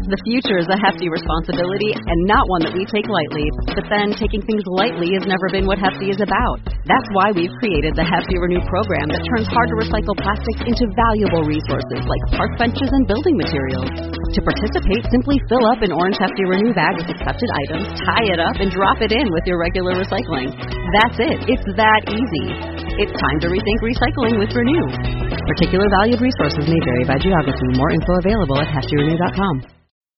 The future is a hefty responsibility and not one that we take lightly. But then taking things lightly has never been what Hefty is about. That's why we've created the Hefty Renew program that turns hard-to-recycle plastics into valuable resources like park benches and building materials. To participate, simply fill up an orange Hefty Renew bag with accepted items, tie it up, and drop it in with your regular recycling. That's it. It's that easy. It's time to rethink recycling with Renew. Particular valued resources may vary by geography. More info available at heftyrenew.com.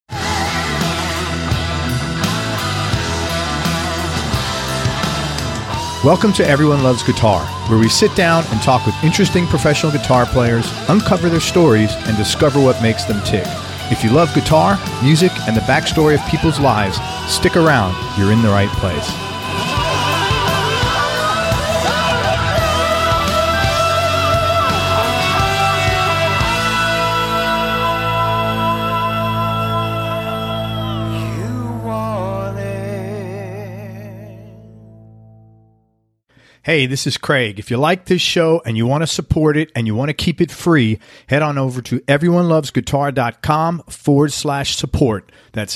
Welcome to Everyone Loves Guitar, where we sit down and talk with interesting professional guitar players, uncover their stories, and discover what makes them tick. If you love guitar, music, and the backstory of people's lives, stick around. You're in the right place. Hey, this is Craig. If you like this show and you want to support it and you want to keep it free, head on over to everyonelovesguitar.com/support. That's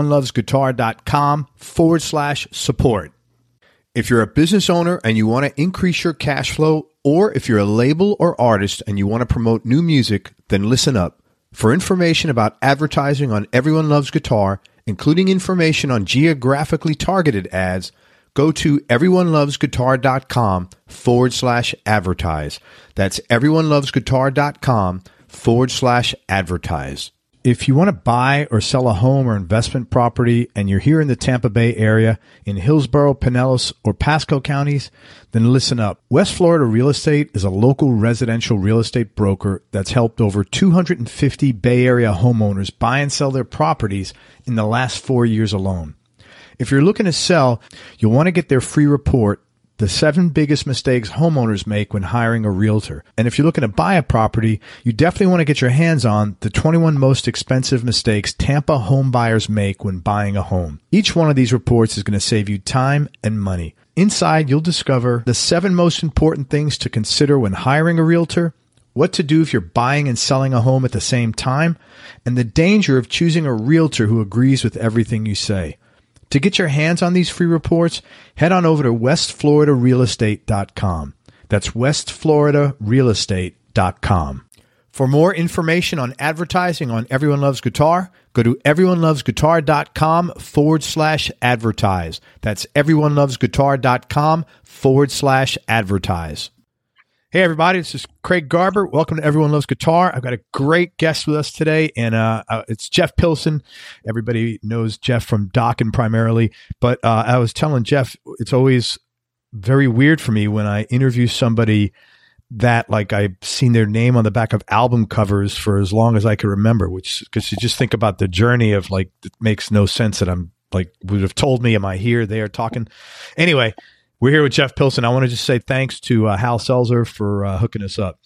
everyonelovesguitar.com/support. If you're a business owner and you want to increase your cash flow, or if you're a label or artist and you want to promote new music, then listen up. For information about advertising on Everyone Loves Guitar, including information on geographically targeted ads, go to everyonelovesguitar.com/advertise. That's everyonelovesguitar.com/advertise. If you want to buy or sell a home or investment property and you're here in the Tampa Bay area, in Hillsborough, Pinellas, or Pasco counties, then listen up. West Florida Real Estate is a local residential real estate broker that's helped over 250 Bay Area homeowners buy and sell their properties in the last 4 years alone. If you're looking to sell, you'll want to get their free report, The 7 Biggest Mistakes Homeowners Make When Hiring a Realtor. And if you're looking to buy a property, you definitely want to get your hands on the 21 Most Expensive Mistakes Tampa Home Buyers Make When Buying a Home. Each one of these reports is going to save you time and money. Inside, you'll discover the 7 most important things to consider when hiring a realtor, what to do if you're buying and selling a home at the same time, and the danger of choosing a realtor who agrees with everything you say. To get your hands on these free reports, head on over to westfloridarealestate.com. That's westfloridarealestate.com. For more information on advertising on Everyone Loves Guitar, go to everyonelovesguitar.com/advertise. That's everyonelovesguitar.com/advertise. Hey, everybody, this is Craig Garber. Welcome to Everyone Loves Guitar. I've got a great guest with us today, and it's Jeff Pilson. Everybody knows Jeff from Dokken primarily, but I was telling Jeff, it's always very weird for me when I interview somebody that, like, I've seen their name on the back of album covers for as long as I can remember, which, because you just think about the journey of, like, it makes no sense that I'm, like, would have told me, am I here, there, talking? Anyway, we're here with Jeff Pilson. I want to just say thanks to Hal Selzer for hooking us up.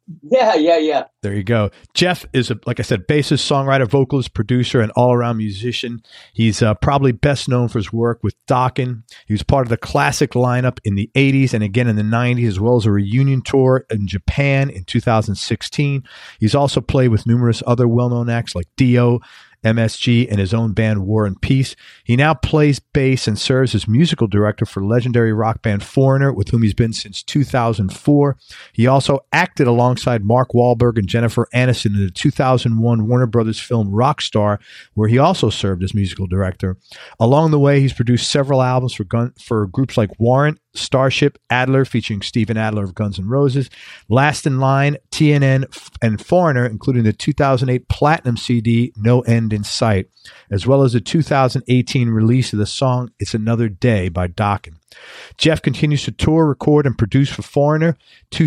Yeah. There you go. Jeff is, like I said, bassist, songwriter, vocalist, producer, and all-around musician. He's probably best known for his work with Dokken. He was part of the classic lineup in the 80s and again in the 90s, as well as a reunion tour in Japan in 2016. He's also played with numerous other well-known acts like Dio, MSG, and his own band War and Peace. He now plays bass and serves as musical director for legendary rock band Foreigner, with whom he's been since 2004. He also acted alongside Mark Wahlberg and Jennifer Aniston in the 2001 Warner Brothers film Rockstar, where he also served as musical director. Along the way, he's produced several albums for groups like Warrant, Starship, Adler, featuring Steven Adler of Guns N' Roses, Last in Line, TNN, and Foreigner, including the 2008 Platinum CD, No End in Sight, as well as the 2018 release of the song It's Another Day by Dokken. Jeff continues to tour, record, and produce for Foreigner.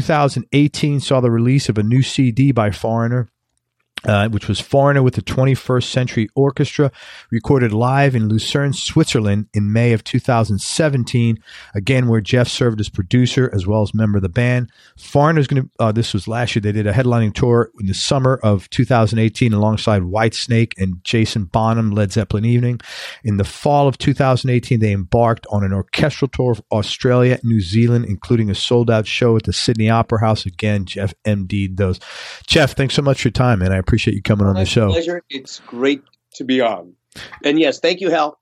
2018 saw the release of a new CD by Foreigner, which was Foreigner with the 21st Century Orchestra, recorded live in Lucerne, Switzerland in May of 2017, again, where Jeff served as producer as well as member of the band. Foreigner's going to, this was last year, they did a headlining tour in the summer of 2018 alongside Whitesnake and Jason Bonham, Led Zeppelin Evening. In the fall of 2018, they embarked on an orchestral tour of Australia and New Zealand, including a sold-out show at the Sydney Opera House. Again, Jeff MD'd those. Jeff, thanks so much for your time, man. I appreciate you coming on the show. Pleasure. It's great to be on. And yes, thank you, Hal.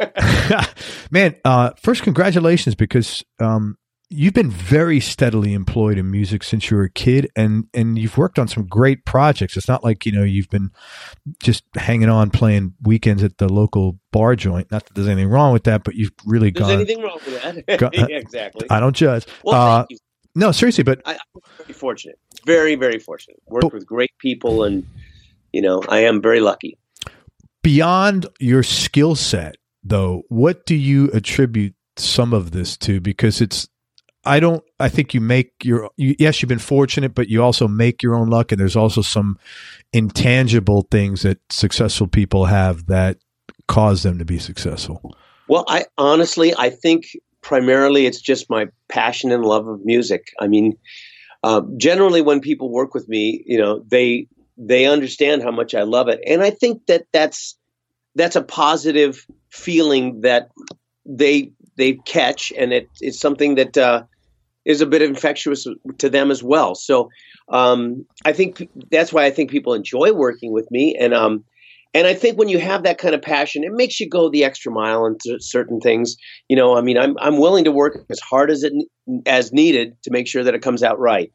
Man, first, congratulations, because you've been very steadily employed in music since you were a kid, and you've worked on some great projects. It's not like, you've been just hanging on playing weekends at the local bar joint. Not that there's anything wrong with that, but you've really There's anything wrong with that. Yeah, exactly. I don't judge. Well, thank you. No, seriously, but I'm very fortunate. Very, very fortunate. Worked with great people, and, I am very lucky. Beyond your skill set, though, what do you attribute some of this to? Because I think you make yes, you've been fortunate, but you also make your own luck. And there's also some intangible things that successful people have that cause them to be successful. Well, I think primarily it's just my passion and love of music. I mean, generally when people work with me, they understand how much I love it. And I think that's a positive feeling that they catch, and it's something that is a bit infectious to them as well. So I think that's why I think people enjoy working with me. And I think when you have that kind of passion, it makes you go the extra mile into certain things. I'm willing to work as hard as needed to make sure that it comes out right.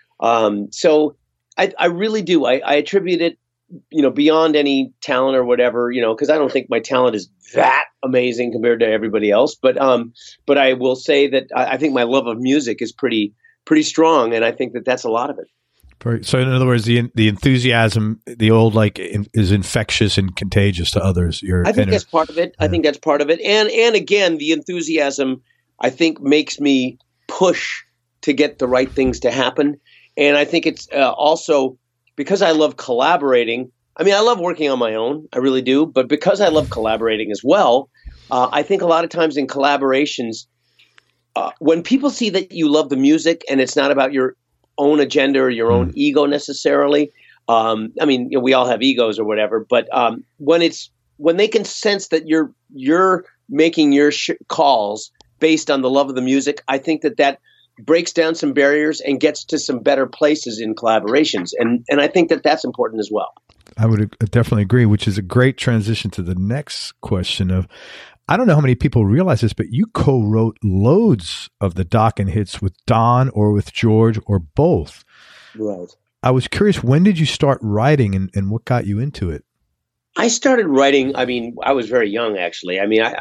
So I really do. I attribute it, beyond any talent or whatever, because I don't think my talent is that amazing compared to everybody else. But I will say that I think my love of music is pretty strong, and I think that that's a lot of it. So in other words, the enthusiasm, the old is infectious and contagious to others. I think that's part of it. Yeah. I think that's part of it. And again, the enthusiasm, I think, makes me push to get the right things to happen. And I think it's also because I love collaborating. I mean, I love working on my own. I really do. But because I love collaborating as well, I think a lot of times in collaborations, when people see that you love the music and it's not about your own agenda or your own ego necessarily. We all have egos or whatever, but when they can sense that you're making your calls based on the love of the music, I think that breaks down some barriers and gets to some better places in collaborations. And I think that that's important as well. I would definitely agree, which is a great transition to the next question of, I don't know how many people realize this, but you co-wrote loads of the Dokken hits with Don or with George or both. Right. I was curious, when did you start writing and what got you into it? I started writing, I was very young, actually.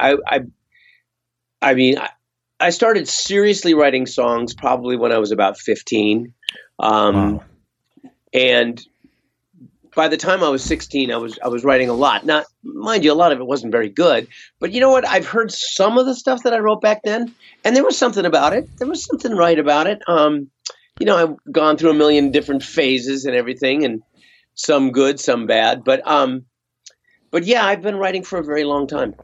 I started seriously writing songs probably when I was about 15. Wow. And by the time I was 16, I was writing a lot. Now, mind you, a lot of it wasn't very good. But you know what? I've heard some of the stuff that I wrote back then, and there was something about it. There was something right about it. I've gone through a million different phases and everything, and some good, some bad. But yeah, I've been writing for a very long time.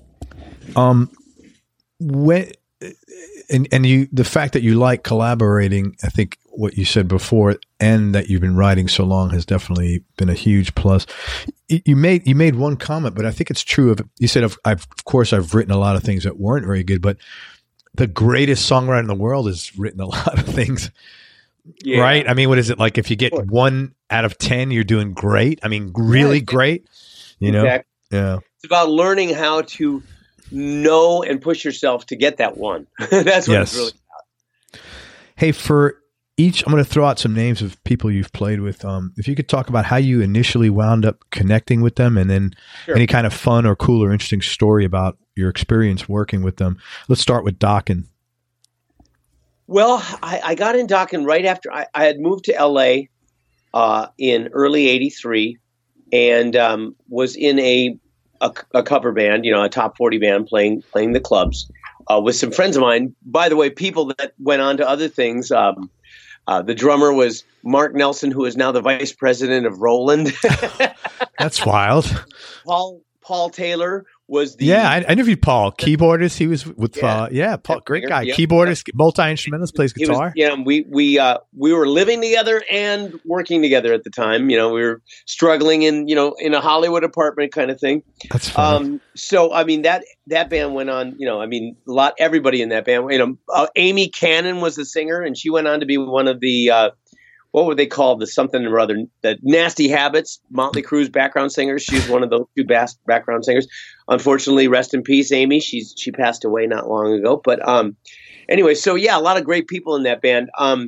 The fact that you like collaborating, I think what you said before, and that you've been writing so long has definitely been a huge plus. You made one comment, but I think it's true. You said, of course, I've written a lot of things that weren't very good, but the greatest songwriter in the world has written a lot of things. Yeah. Right? I mean, what is it like? If you get 1 out of 10, you're doing great. I mean, really great. Exactly. Yeah. It's about learning how to know and push yourself to get that one. That's what it's really about. Hey, for each, I'm going to throw out some names of people you've played with. If you could talk about how you initially wound up connecting with them, and then any kind of fun or cool or interesting story about your experience working with them. Let's start with Dokken. Well, I got in Dokken right after I had moved to LA in early '83, and was in a cover band, a top 40 band playing the clubs with some friends of mine. By the way, people that went on to other things. The drummer was Mark Nelson, who is now the vice president of Roland. That's wild. Paul Taylor was the... Yeah, I interviewed Paul. Keyboardist. He was with... Paul, great guy. Yeah. Keyboardist, multi-instrumentalist, plays guitar. We were living together and working together at the time. We were struggling in a Hollywood apartment kind of thing. That's funny. So, I mean, that band went on, everybody in that band, Amy Cannon was the singer, and she went on to be one of the what were they called? The something or other, the Nasty Habits, Motley Crue's background singers. She's one of those two background singers. Unfortunately, rest in peace, Amy. She passed away not long ago. But anyway, so yeah, a lot of great people in that band.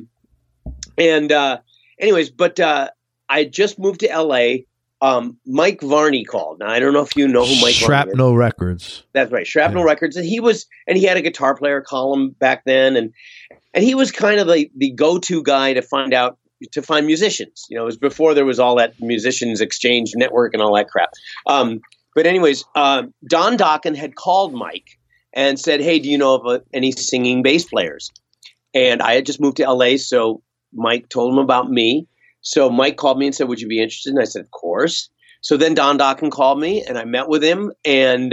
I just moved to L.A. Mike Varney called. Now, I don't know if you know who Mike Varney is. Shrapnel Records. That's right, Shrapnel Records. And he had a guitar player column back then, and he was kind of the go-to guy to find musicians. You know, it was before there was all that Musicians Exchange Network and all that crap. But anyways, Don Dokken had called Mike and said, "Hey, do you know of any singing bass players?" And I had just moved to LA, so Mike told him about me. So Mike called me and said, "Would you be interested?" And I said, "Of course." So then Don Dokken called me, and I met with him, and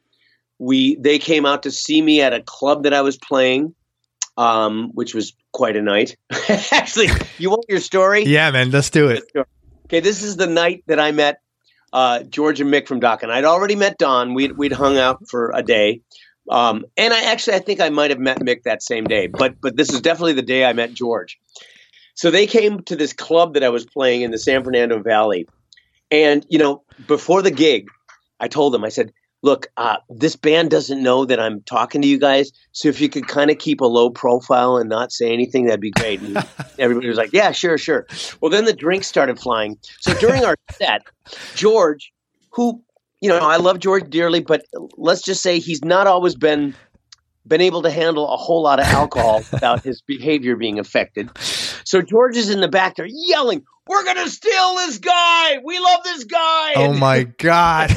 they came out to see me at a club that I was playing, which was quite a night. Actually, you want your story? Yeah, man, let's do it. Okay, this is the night that I met George and Mick from Dokken. I'd already met Don. We'd hung out for a day. And I think I might have met Mick that same day, but this is definitely the day I met George. So they came to this club that I was playing in the San Fernando Valley. And, you know, before the gig, I told them, I said, "Look, this band doesn't know that I'm talking to you guys. So if you could kind of keep a low profile and not say anything, that'd be great." And everybody was like, "Yeah, sure. Well, then the drinks started flying. So during our set, George, who, you know, I love George dearly, but let's just say he's not always been able to handle a whole lot of alcohol without his behavior being affected. So George is in the back there yelling, "We're going to steal this guy. We love this guy." Oh, my God.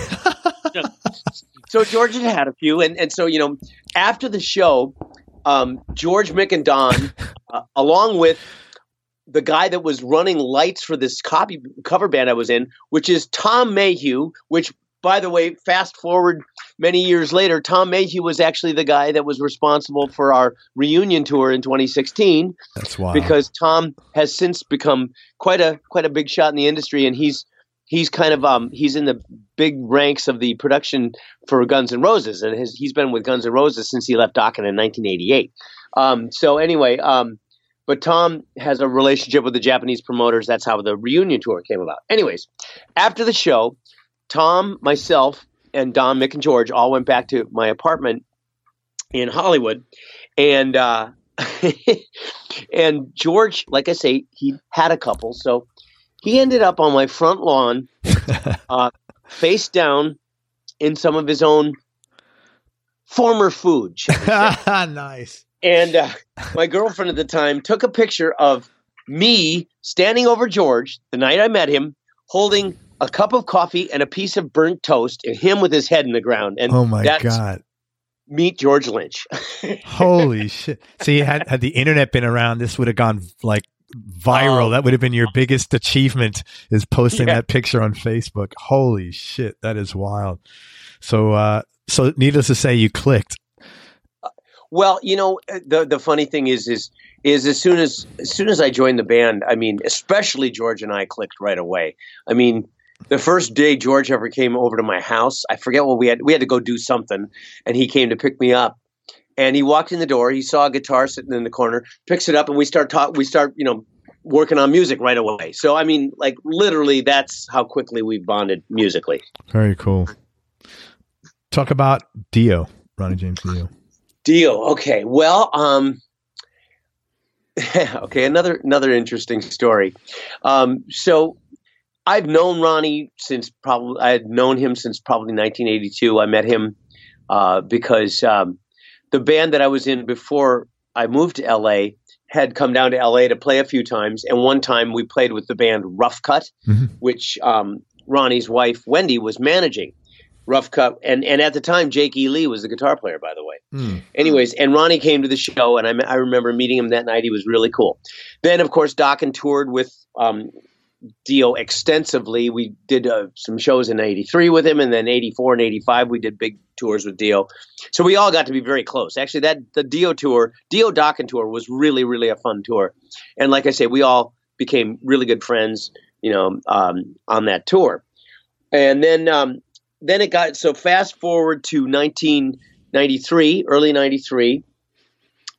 So George had a few. And so, you know, after the show, George, Mick, and Don, along with the guy that was running lights for this cover band I was in, which is Tom Mayhew, which, by the way, fast forward many years later, Tom Mayhew was actually the guy that was responsible for our reunion tour in 2016. That's wild. Because Tom has since become quite a big shot in the industry, and he's kind of he's in the big ranks of the production for Guns N' Roses, and he's been with Guns N' Roses since he left Dokken in 1988. So anyway, but Tom has a relationship with the Japanese promoters. That's how the reunion tour came about. Anyways, after the show, Tom, myself, and Don, Mick, and George all went back to my apartment in Hollywood. And and George, like I say, he had a couple. So he ended up on my front lawn, face down in some of his own former food. Nice. And my girlfriend at the time took a picture of me standing over George the night I met him, holding a cup of coffee and a piece of burnt toast, and him with his head in the ground. And oh my God. Meet George Lynch. Holy shit. See, had the internet been around, this would have gone like viral. That would have been your biggest achievement, is posting that picture on Facebook. Holy shit. That is wild. So needless to say, you clicked. Well, you know, the funny thing is as soon as I joined the band, I mean, especially George and I clicked right away. I mean, the first day George ever came over to my house, I forget what we had to go do something, and he came to pick me up. And he walked in the door, he saw a guitar sitting in the corner, picks it up, and we start, you know, working on music right away. So, I mean, like, literally, that's how quickly we bonded musically. Very cool. Talk about Dio, Ronnie James Dio. Dio. Okay. Well, okay. Another interesting story. So I've known Ronnie I had known him since probably 1982. I met him, because, the band that I was in before I moved to LA had come down to LA to play a few times. And one time we played with the band Rough Cut, which, Ronnie's wife, Wendy, was managing. Rough Cut, and at the time, Jake E. Lee was the guitar player, by the way. Anyways, and Ronnie came to the show, and I remember meeting him that night. He was really cool. Then, of course, Dokken toured with Dio extensively. We did some shows in 83 with him, and then 84 and 85, we did big tours with Dio. So we all got to be very close. Actually, the Dio Dokken tour was really, really a fun tour. And like I say, we all became really good friends, you know, on that tour. And then it got, so fast forward to 1993, early 93,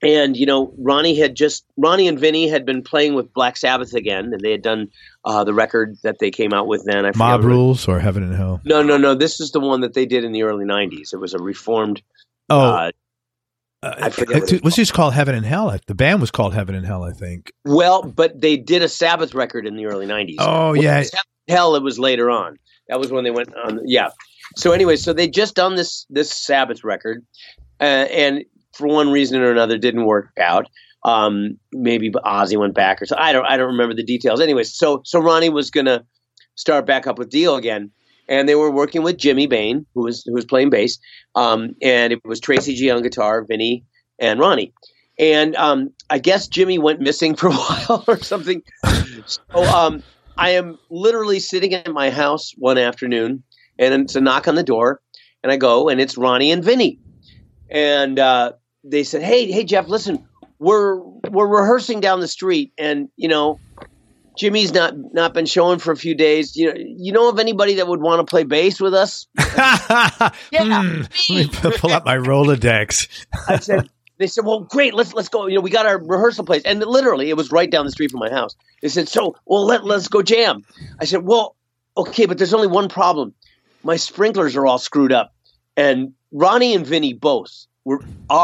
And, Ronnie and Vinny had been playing with Black Sabbath again, and they had done the record that they came out with then. Mob Rules or Heaven and Hell? No. This is the one that they did in the early 90s. It was a reformed. I forget. It was just called Heaven and Hell. The band was called Heaven and Hell, I think. Well, but they did a Sabbath record in the early 90s. Oh, yeah. Heaven and Hell, it was later on. That was when they went on. Yeah. So anyway, they just done this Sabbath record, and for one reason or another didn't work out. Maybe Ozzy went back or so. I don't remember the details. Anyway, so Ronnie was gonna start back up with Dio again, and they were working with Jimmy Bain, who was playing bass, and it was Tracy G on guitar, Vinny, and Ronnie. And I guess Jimmy went missing for a while or something. So I am literally sitting at my house one afternoon, and it's a knock on the door, and I go, and it's Ronnie and Vinny. And they said, hey, Jeff, listen, we're rehearsing down the street, and Jimmy's not been showing for a few days. You know of anybody that would want to play bass with us? Yeah, let me pull up my Rolodex. They said, well, great, let's go. We got our rehearsal place, and literally it was right down the street from my house. They said, let's go jam. I said, well, okay, but there's only one problem. My sprinklers are all screwed up, and Ronnie and Vinny both were,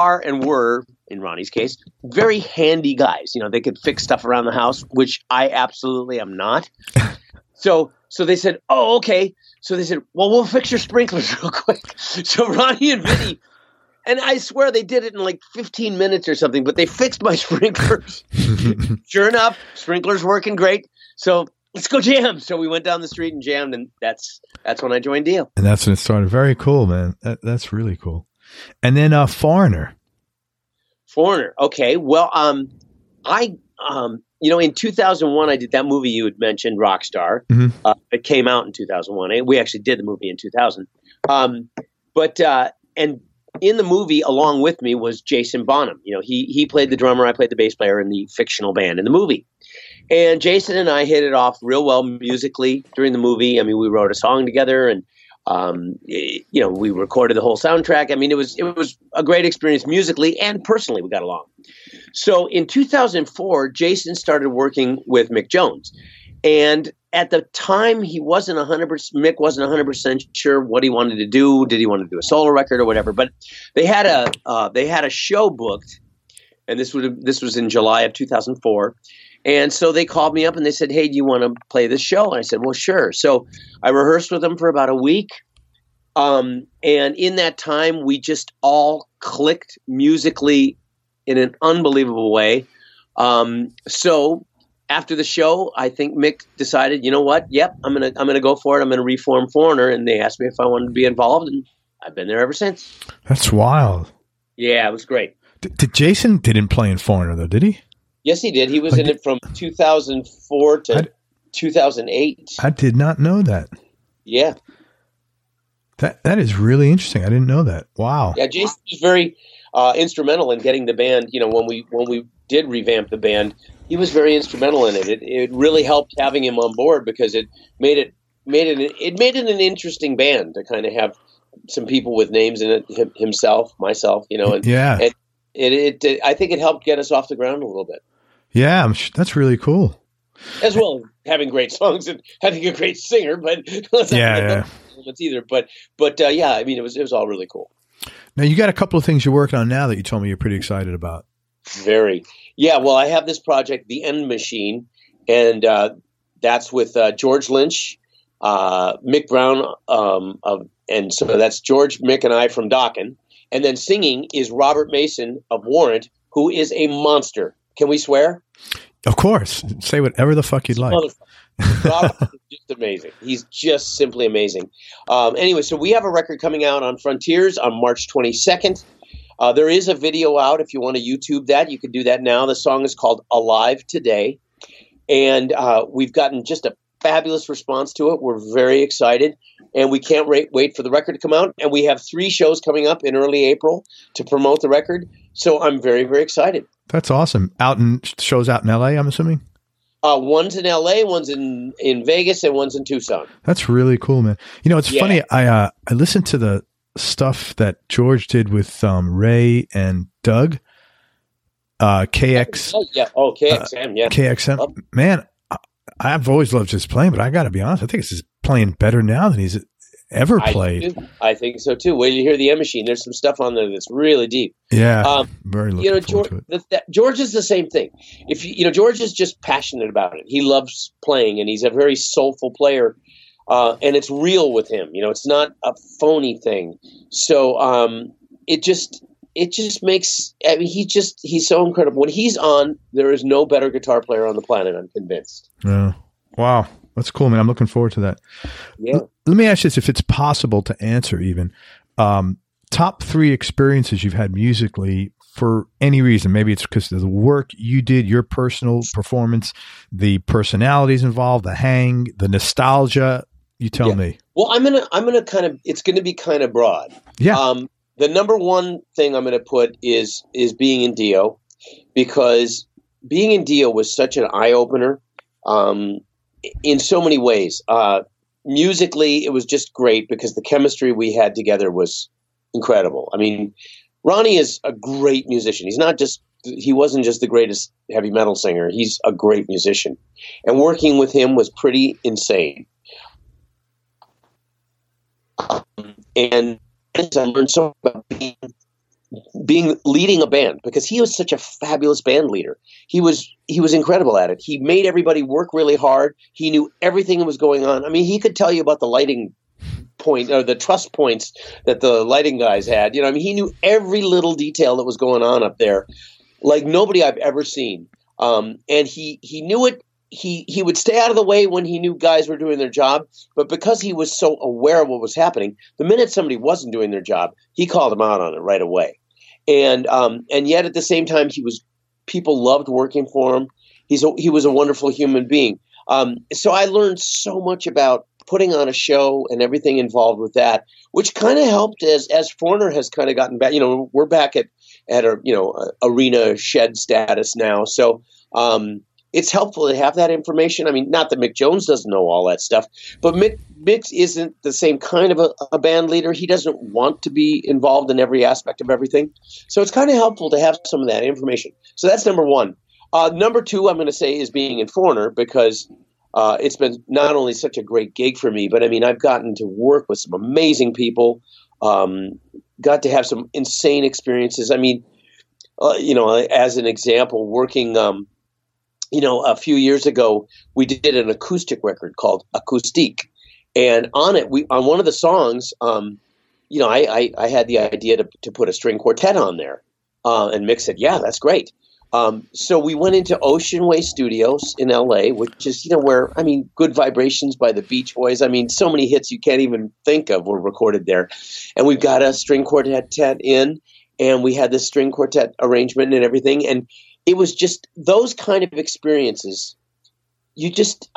in Ronnie's case, very handy guys. They could fix stuff around the house, which I absolutely am not. So they said, oh, okay. So they said, well, we'll fix your sprinklers real quick. So Ronnie and Vinny, and I swear they did it in like 15 minutes or something, but they fixed my sprinklers. Sure enough, sprinklers working great. So let's go jam. So we went down the street and jammed, and that's when I joined Dio. And that's when it started. Very cool, man. That's really cool. And then Foreigner. Okay. Well, in 2001, I did that movie you had mentioned, Rockstar. Mm-hmm. It came out in 2001. We actually did the movie in 2000. And in the movie, along with me, was Jason Bonham. He played the drummer. I played the bass player in the fictional band in the movie. And Jason and I hit it off real well musically during the movie. I mean, we wrote a song together, and we recorded the whole soundtrack. I mean, it was a great experience musically and personally. We got along. So in 2004, Jason started working with Mick Jones, and at the time, Mick wasn't 100% sure what he wanted to do. Did he want to do a solo record or whatever? But they had a show booked, and this was in July of 2004. And so they called me up and they said, hey, do you want to play this show? And I said, well, sure. So I rehearsed with them for about a week. And in that time, we just all clicked musically in an unbelievable way. So after the show, I think Mick decided, you know what? Yep, I'm gonna go for it. I'm gonna reform Foreigner. And they asked me if I wanted to be involved, and I've been there ever since. That's wild. Yeah, it was great. Jason didn't play in Foreigner, though, did he? Yes, he did. He was in it from 2004 to 2008. I did not know that. Yeah. That is really interesting. I didn't know that. Wow. Yeah, Jason was very instrumental in getting the band. When we did revamp the band, he was very instrumental in it. It really helped having him on board because it made it an interesting band to kind of have some people with names in it. Himself, myself, and yeah. And I think it helped get us off the ground a little bit. Yeah, that's really cool. As well as having great songs and having a great singer, but either. But I mean, it was all really cool. Now you got a couple of things you're working on now that you told me you're pretty excited about. Very, yeah. Well, I have this project, The End Machine, and that's with George Lynch, Mick Brown, and so that's George, Mick, and I from Dokken, and then singing is Robert Mason of Warrant, who is a monster. Can we swear? Of course. Say whatever the fuck you'd like. Robert is just amazing. He's just simply amazing. Anyway, so we have a record coming out on Frontiers on March 22nd. There is a video out. If you want to YouTube that, you can do that now. The song is called Alive Today. And we've gotten just a fabulous response to it. We're very excited. And we can't wait for the record to come out. And we have 3 shows coming up in early April to promote the record. So I'm very, very excited. That's awesome. Shows out in LA, I'm assuming? One's in LA, one's in Vegas, and one's in Tucson. That's really cool, man. It's funny. I listened to the stuff that George did with Ray and Doug, KX. KXM. Yeah, KXM. Man, I've always loved his playing, but I got to be honest, I think he's playing better now than he's ever played. I think so too. Wait till you hear the M Machine. There's some stuff on there that's really deep. Yeah, very looking forward to it. George is the same thing. If George is just passionate about it. He loves playing, and he's a very soulful player. And it's real with him. It's not a phony thing. So it just makes. I mean, he's so incredible. When he's on, there is no better guitar player on the planet. I'm convinced. Yeah. Wow. That's cool, man. I'm looking forward to that. Yeah. Let me ask you this, if it's possible to answer even. Top 3 experiences you've had musically for any reason. Maybe it's because of the work you did, your personal performance, the personalities involved, the hang, the nostalgia. You tell me. Well, I'm gonna kind of. It's going to be kind of broad. Yeah. The number one thing I'm going to put is being in Dio, because being in Dio was such an eye opener. In so many ways. Musically, it was just great because the chemistry we had together was incredible. I mean, Ronnie is a great musician. He wasn't just the greatest heavy metal singer. He's a great musician. And working with him was pretty insane. And I learned so much about leading a band, because he was such a fabulous band leader. He was incredible at it. He made everybody work really hard. He knew everything that was going on. I mean, he could tell you about the lighting point or the truss points that the lighting guys had. I mean, he knew every little detail that was going on up there, like nobody I've ever seen. And he knew it. He would stay out of the way when he knew guys were doing their job, but because he was so aware of what was happening, the minute somebody wasn't doing their job, he called them out on it right away. And yet at the same time, people loved working for him. He was a wonderful human being. So I learned so much about putting on a show and everything involved with that, which kind of helped as Foreigner has kind of gotten back. We're back at a arena shed status now. So it's helpful to have that information. I mean, not that Mick Jones doesn't know all that stuff, but Mick isn't the same kind of a band leader. He doesn't want to be involved in every aspect of everything. So it's kind of helpful to have some of that information. So that's number one. Number two, I'm going to say, is being in Foreigner, because it's been not only such a great gig for me, but I mean, I've gotten to work with some amazing people, got to have some insane experiences. I mean, as an example, working a few years ago, we did an acoustic record called Acoustique. And on it, on one of the songs, I had the idea to put a string quartet on there. And Mick said, yeah, that's great. So we went into Ocean Way Studios in LA, which is, where, I mean, Good Vibrations by the Beach Boys. I mean, so many hits you can't even think of were recorded there. And we've got a string quartet in, and we had this string quartet arrangement and everything. And it was just those kind of experiences. You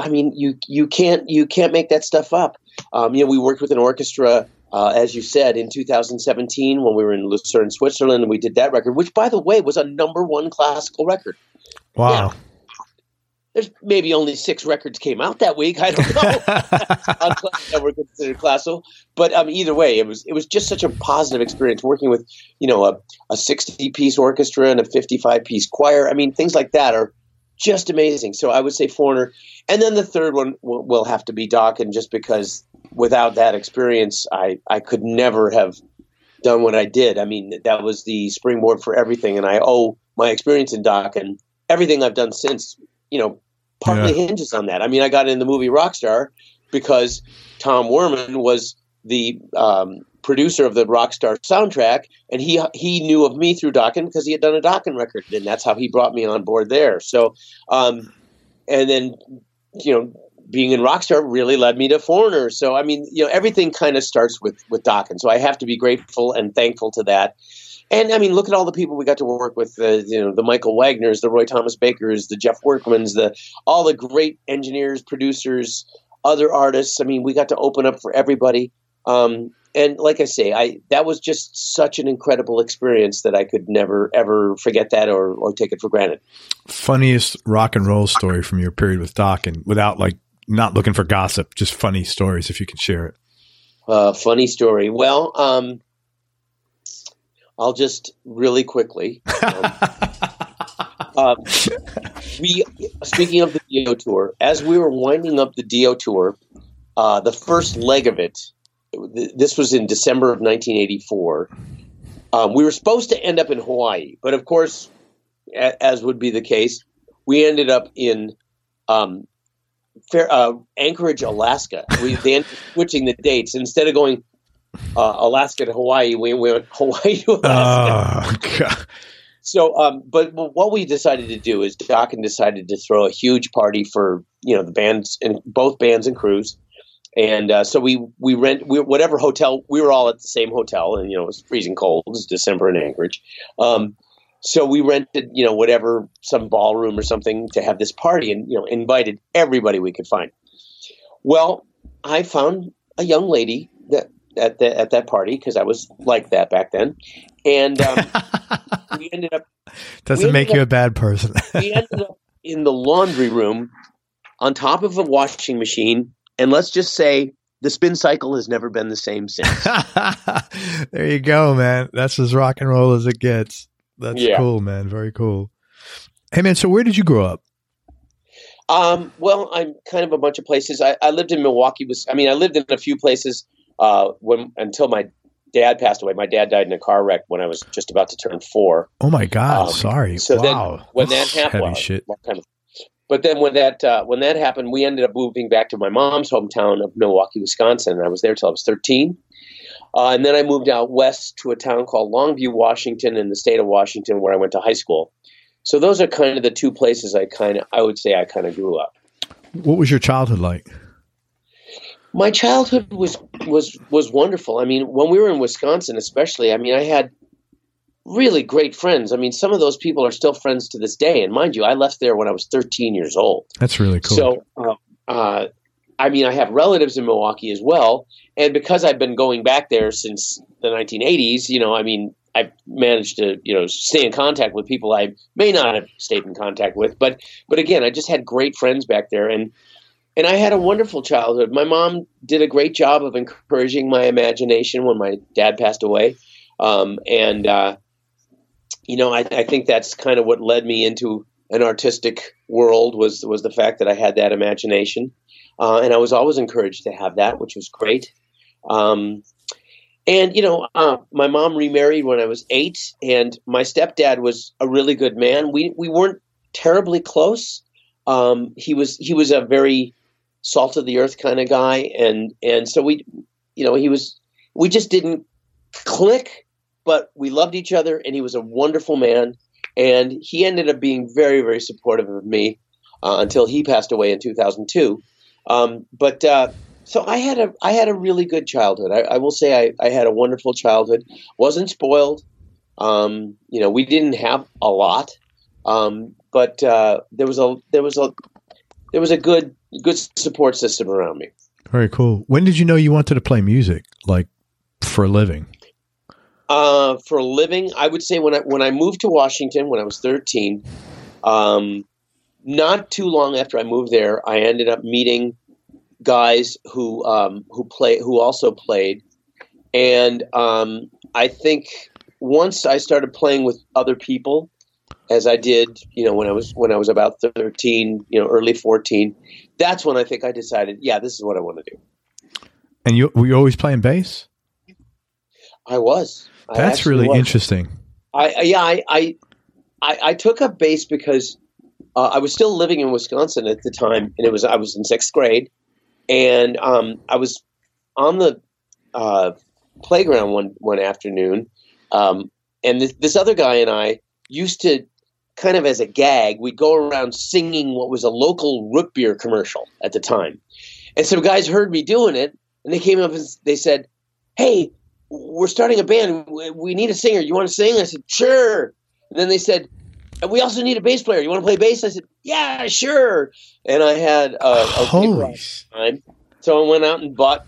can't make that stuff up. We worked with an orchestra, as you said, in 2017 when we were in Lucerne, Switzerland, and we did that record, which, by the way, was a #1 classical record. Wow. Now, there's maybe only 6 records came out that week. I don't know that were considered classical, but either way, it was just such a positive experience working with a 60-piece orchestra and a 55-piece choir. I mean, things like that are just amazing. So I would say Foreigner, and then the third one will have to be Dokken, just because without that experience, I could never have done what I did. I mean, that was the springboard for everything, and I owe my experience in Dokken, everything I've done since, partly hinges on that. I mean, I got in the movie Rockstar because Tom Werman was the producer of the Rockstar soundtrack, and he knew of me through Dokken because he had done a Dokken record, and that's how he brought me on board there. So, and then, being in Rockstar really led me to Foreigner. So, I mean, everything kind of starts with Dokken. So I have to be grateful and thankful to that. And I mean, look at all the people we got to work with, the Michael Wagners, the Roy Thomas Bakers, the Jeff Workmans, all the great engineers, producers, other artists. I mean, we got to open up for everybody. And like I say, that was just such an incredible experience that I could never, ever forget that or take it for granted. Funniest rock and roll story from your period with Dokken, without not looking for gossip, just funny stories, if you can share it. Funny story. Well, I'll just really quickly. Speaking of the Dio tour, as we were winding up the Dio tour, the first leg of it, this was in December of 1984. We were supposed to end up in Hawaii, but of course, as would be the case, we ended up in Anchorage, Alaska. They ended up switching the dates. Instead of going Alaska to Hawaii, we went Hawaii to Alaska. Oh, God. So, but what we decided to do is Dokken decided to throw a huge party for, the bands and both bands and crews. And so we whatever hotel, we were all at the same hotel, and, it was freezing cold. It was December in Anchorage. So we rented, whatever, some ballroom or something to have this party, and, invited everybody we could find. Well, I found a young lady that at that party, because I was like that back then. And we ended up... Doesn't make you a bad person. We ended up in the laundry room on top of a washing machine. And let's just say the spin cycle has never been the same since. There you go, man. That's as rock and roll as it gets. That's cool, man. Very cool. Hey, man, so where did you grow up? Well, I'm kind of a bunch of places. I lived in Milwaukee. I lived in a few places until my dad passed away. My dad died in a car wreck when I was just about to turn 4. Oh my God! Sorry. So wow. Then when that happened, heavy shit. But then when that happened, we ended up moving back to my mom's hometown of Milwaukee, Wisconsin. And I was there till I was 13. And then I moved out west to a town called Longview, Washington, in the state of Washington, where I went to high school. So those are kind of the two places I would say I kind of grew up. What was your childhood like? My childhood was wonderful. I mean, when we were in Wisconsin, especially, I had really great friends. Some of those people are still friends to this day. And mind you, I left there when I was 13 years old. That's really cool. So, I have relatives in Milwaukee as well. And because I've been going back there since the 1980s, I've managed to, stay in contact with people I may not have stayed in contact with. But again, I just had great friends back there. And I had a wonderful childhood. My mom did a great job of encouraging my imagination when my dad passed away. I think that's kind of what led me into an artistic world was the fact that I had that imagination. And I was always encouraged to have that, which was great. My mom remarried when I was 8, and my stepdad was a really good man. We weren't terribly close. He was a very salt of the earth kind of guy. And so we just didn't click, but we loved each other, and he was a wonderful man. And he ended up being very, very supportive of me until he passed away in 2002. So I had a really good childhood. I will say I had a wonderful childhood. Wasn't spoiled. We didn't have a lot, but there was a good support system around me. Very cool. When did you know you wanted to play music, like for a living? For a living, I would say when I moved to Washington when I was 13, not too long after I moved there, I ended up meeting guys who also played, and I think once I started playing with other people, as I did, when I was about 13, early 14, that's when I think I decided, this is what I want to do. And were you always playing bass? I was. That's really interesting. I took up bass because I was still living in Wisconsin at the time, and I was in 6th grade, and I was on the playground one afternoon, and this other guy and I used to, kind of as a gag, we'd go around singing what was a local root beer commercial at the time, and some guys heard me doing it, and they came up and they said, "Hey, we're starting a band. We need a singer. You want to sing?" I said, "Sure." And then they said, "And we also need a bass player. You want to play bass?" I said, "Yeah, sure." And I had a holy time, so I went out and bought,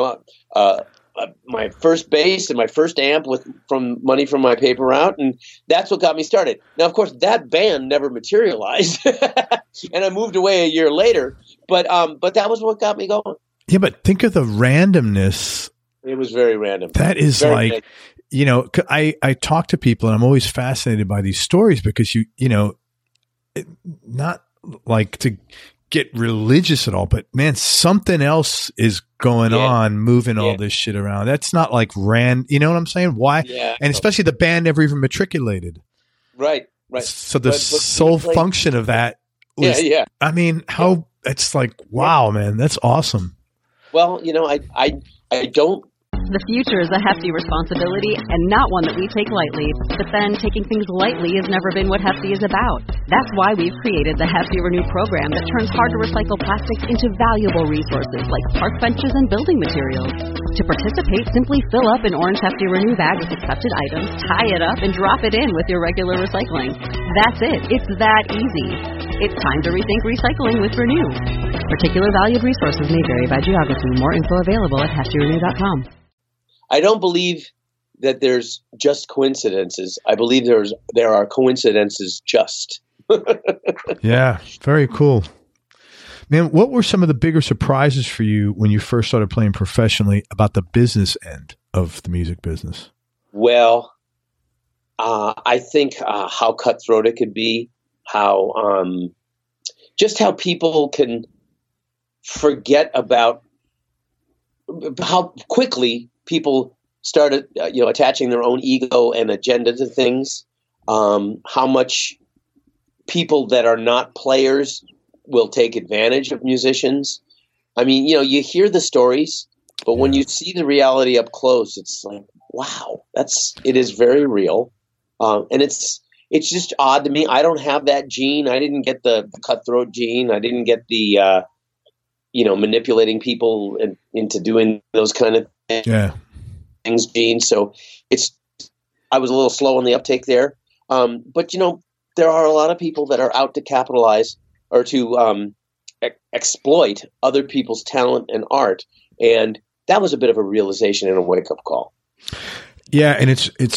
my first bass and my first amp from money from my paper route, and that's what got me started. Now, of course, that band never materialized, and I moved away a year later. But that was what got me going. Yeah, but think of the randomness. It was very random. That is very I talk to people, and I'm always fascinated by these stories because not like to get religious at all, but man, something else is going on, moving all this shit around. That's not like you know what I'm saying? Why? Yeah. And especially the band never even matriculated. Right. So the sole function of that was, I mean, it's like, wow, man, that's awesome. Well, you know, I don't. The future is a hefty responsibility and not one that we take lightly. But then taking things lightly has never been what Hefty is about. That's why we've created the Hefty Renew program that turns hard-to-recycle plastics into valuable resources like park benches and building materials. To participate, simply fill up an orange Hefty Renew bag with accepted items, tie it up, and drop it in with your regular recycling. That's it. It's that easy. It's time to rethink recycling with Renew. Particular valued resources may vary by geography. More info available at heftyrenew.com. I don't believe that there's just coincidences. I believe there are coincidences just. Yeah, very cool. Man, what were some of the bigger surprises for you when you first started playing professionally about the business end of the music business? Well, I think how cutthroat it could be, how people can forget about how quickly people started, attaching their own ego and agenda to things. How much people that are not players will take advantage of musicians. I mean, you hear the stories, but when you see the reality up close, it's like, wow, it is very real. And it's just odd to me. I don't have that gene. I didn't get the cutthroat gene. I didn't get the, manipulating people into doing those kind of things gene. So I was a little slow on the uptake there. But there are a lot of people that are out to capitalize or to exploit other people's talent and art. And that was a bit of a realization and a wake up call. Yeah. And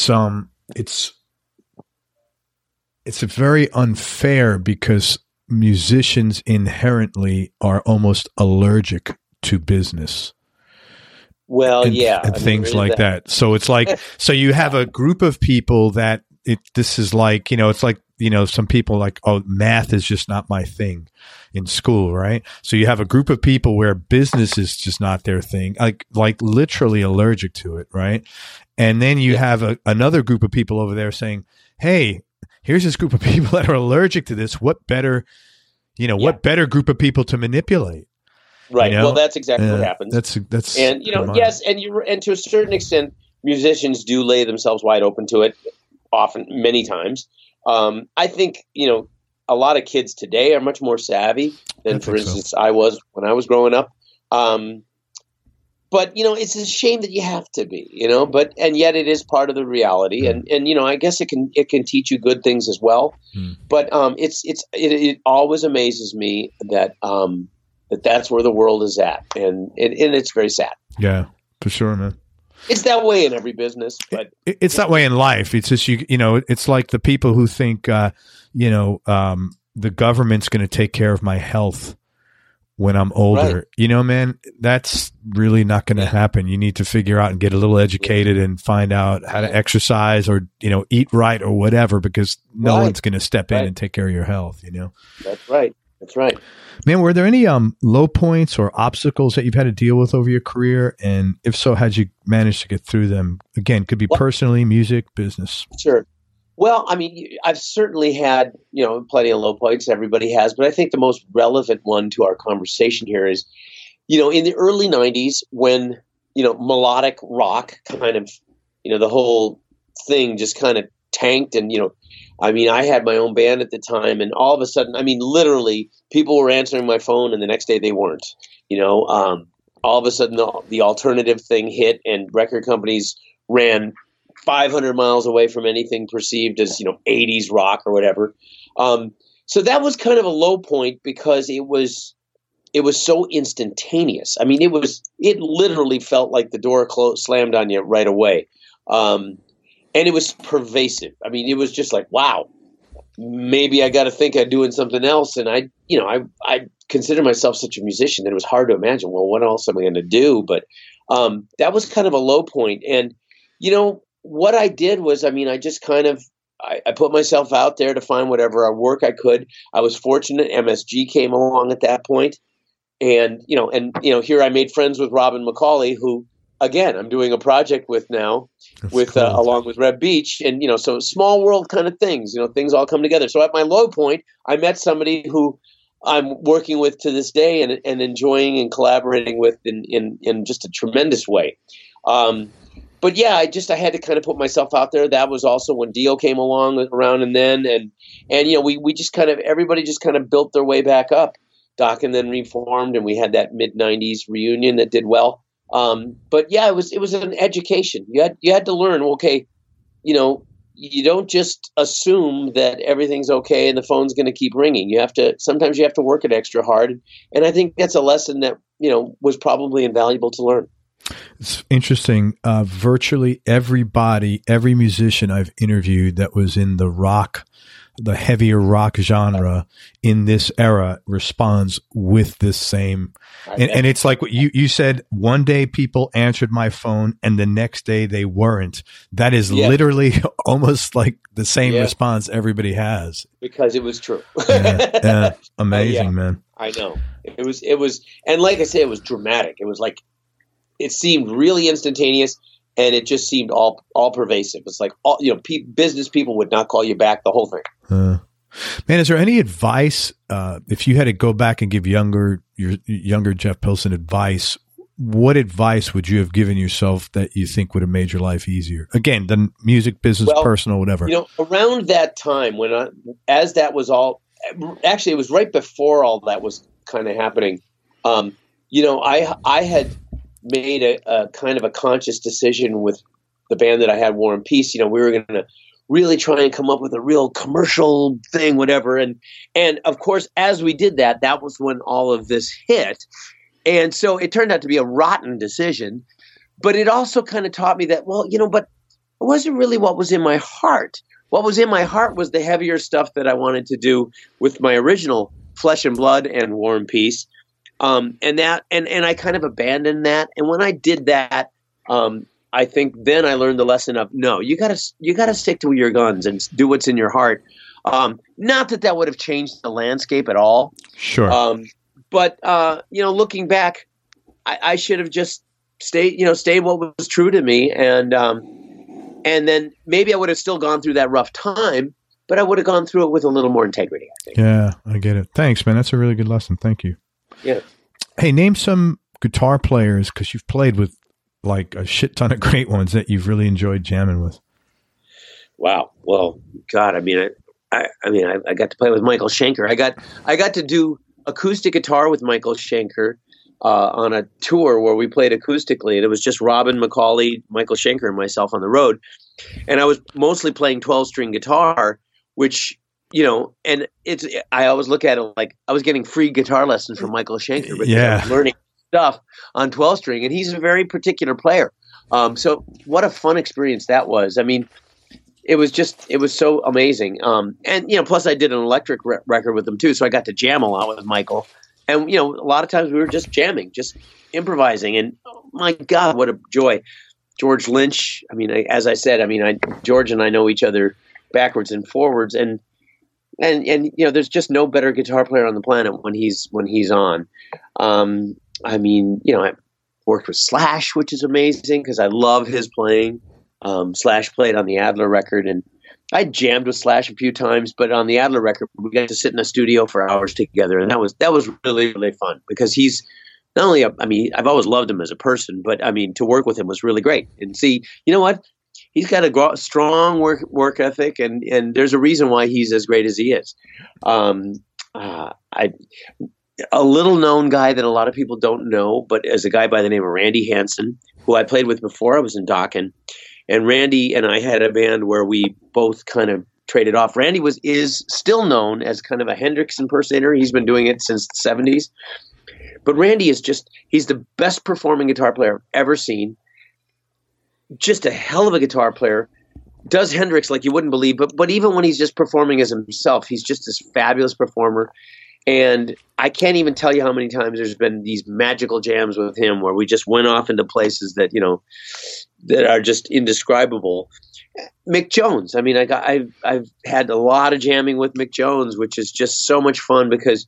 it's very unfair because musicians inherently are almost allergic to business. Well, and things like that. So it's like, so you have a group of people that this is like, it's like, some people like, oh, math is just not my thing in school, right? So you have a group of people where business is just not their thing, like literally allergic to it, right? And then you have another group of people over there saying, hey, here's this group of people that are allergic to this. What better, what better group of people to manipulate? Right. Well, that's exactly what happens. That's and yes, and to a certain extent, musicians do lay themselves wide open to it. Often, many times. I think a lot of kids today are much more savvy than, for instance, I was when I was growing up. But it's a shame that you have to be, and yet it is part of the reality, and I guess it can teach you good things as well. But it always amazes me that that's where the world is at, and it's very sad. Yeah, for sure, man. It's that way in every business, but it's that way in life. It's just it's like the people who think the government's going to take care of my health when I'm older. Right. Man, that's really not going to happen. You need to figure out and get a little educated and find out how to exercise or, eat right or whatever, because no one's going to step in and take care of your health, That's right. That's right. Man, were there any low points or obstacles that you've had to deal with over your career? And if so, how'd you manage to get through them? Again, could be personally, music, business. Sure. Well, I mean, I've certainly had, plenty of low points. Everybody has. But I think the most relevant one to our conversation here is, in the early 90s when, melodic rock kind of, the whole thing just kind of tanked. And, I had my own band at the time. And all of a sudden, literally, people were answering my phone and the next day they weren't. All of a sudden, the alternative thing hit and record companies ran 500 miles away from anything perceived as, 80s rock or whatever. So that was kind of a low point because it was so instantaneous. It literally felt like the door slammed on you right away. And it was pervasive. It was just like, wow, maybe I got to think of doing something else. And I consider myself such a musician that it was hard to imagine, well, what else am I going to do? But that was kind of a low point. And, what I did was, I just kind of I put myself out there to find whatever work I could. I was fortunate MSG came along at that point. And here I made friends with Robin McAuley, who, again, I'm doing a project with now, cool. Along with Reb Beach, and so small world kind of things. Things all come together. So at my low point, I met somebody who I'm working with to this day and enjoying and collaborating with in just a tremendous way. But yeah, I had to kind of put myself out there. That was also when Dio came around, and we just kind of everybody just kind of built their way back up. Dokken then reformed, and we had that mid-'90s reunion that did well. But yeah, it was an education. You had to learn. Okay, you don't just assume that everything's okay and the phone's going to keep ringing. Sometimes you have to work it extra hard, and I think that's a lesson that was probably invaluable to learn. It's interesting. Virtually every musician I've interviewed that was in the heavier rock genre in this era responds with this same. And it's like what you said, one day people answered my phone and the next day they weren't. That is literally almost like the same response everybody has. Because it was true. Amazing, man. I know. It was, and like I said, it was dramatic. It was like, it seemed really instantaneous. And it just seemed all pervasive. It's like business people would not call you back. The whole thing. Man, is there any advice if you had to go back and give your younger Jeff Pilson advice? What advice would you have given yourself that you think would have made your life easier? Again, the music business, personal, whatever. Around that time as that was all, actually, it was right before all that was kind of happening. I had made a kind of a conscious decision with the band that I had, War and Peace. We were going to really try and come up with a real commercial thing, whatever. And of course, as we did that was when all of this hit. And so it turned out to be a rotten decision, but it also kind of taught me that, but it wasn't really what was in my heart. What was in my heart was the heavier stuff that I wanted to do with my original Flesh and Blood and War and Peace. And I kind of abandoned that. And when I did that, I think then I learned the lesson of, no, you gotta stick to your guns and do what's in your heart. Not that would have changed the landscape at all. Sure. But looking back, I should have just stayed what was true to me. And then maybe I would have still gone through that rough time, but I would have gone through it with a little more integrity, I think. Yeah, I get it. Thanks, man. That's a really good lesson. Thank you. Yeah. Hey, name some guitar players, because you've played with like a shit ton of great ones that you've really enjoyed jamming with. Wow. Well, God, I got to play with Michael Schenker. I got to do acoustic guitar with Michael Schenker on a tour where we played acoustically, and it was just Robin McAuley, Michael Schenker, and myself on the road. And I was mostly playing 12-string guitar, which and I always look at it like I was getting free guitar lessons from Michael Schenker, because I was learning stuff on 12-string, and he's a very particular player. So what a fun experience that was. I mean, it was so amazing. And plus I did an electric record with him too, so I got to jam a lot with Michael. And a lot of times we were just jamming, just improvising, and oh my God, what a joy. George Lynch. As I said, George and I know each other backwards and forwards, and there's just no better guitar player on the planet when he's on. I worked with Slash, which is amazing because I love his playing. Slash played on the Adler record, and I jammed with Slash a few times, but on the Adler record, we got to sit in a studio for hours together, and that was really, really fun because he's not only I've always loved him as a person, but to work with him was really great. And see, you know what? He's got a strong work ethic, and there's a reason why he's as great as he is. A little known guy that a lot of people don't know, but as a guy by the name of Randy Hansen, who I played with before I was in Dokken, and Randy and I had a band where we both kind of traded off. Randy is still known as kind of a Hendrix impersonator. He's been doing it since the 70s. But Randy he's the best performing guitar player I've ever seen. Just a hell of a guitar player. Does Hendrix like you wouldn't believe, but even when he's just performing as himself, he's just this fabulous performer. And I can't even tell you how many times there's been these magical jams with him where we just went off into places that, that are just indescribable. Mick Jones. I mean, I've had a lot of jamming with Mick Jones, which is just so much fun because,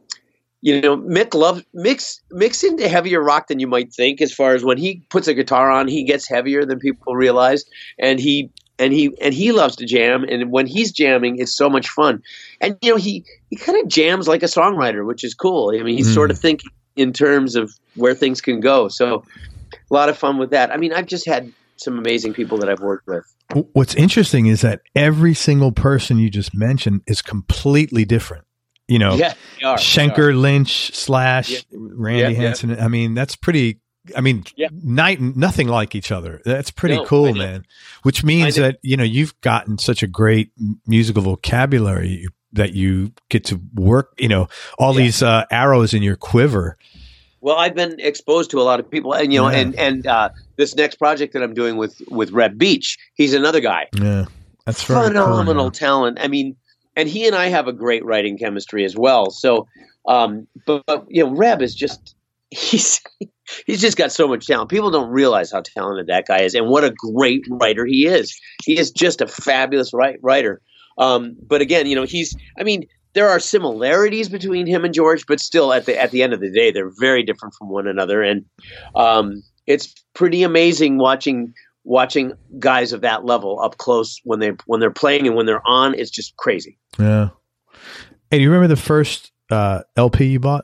Mick's into heavier rock than you might think. As far as when he puts a guitar on, he gets heavier than people realize, and he loves to jam. And when he's jamming, it's so much fun. And he kind of jams like a songwriter, which is cool. I mean, he's sort of thinking in terms of where things can go. So a lot of fun with that. I mean, I've just had some amazing people that I've worked with. What's interesting is that every single person you just mentioned is completely different. Schenker, Lynch, Slash, Randy Hansen. Yeah. I mean, that's pretty. I mean, nothing like each other. That's pretty cool, man. Which means that you've gotten such a great musical vocabulary that you get to work. All these arrows in your quiver. Well, I've been exposed to a lot of people, and and this next project that I'm doing with Reb Beach, he's another guy. Yeah, that's phenomenal talent. I mean. And he and I have a great writing chemistry as well. So, but Reb is just he's just got so much talent. People don't realize how talented that guy is, and what a great writer he is. He is just a fabulous writer. But again, there are similarities between him and George, but still, at the end of the day, they're very different from one another. And it's pretty amazing watching guys of that level up close when they're playing and when they're on. It's just crazy. Yeah. Hey, do you remember the first LP you bought?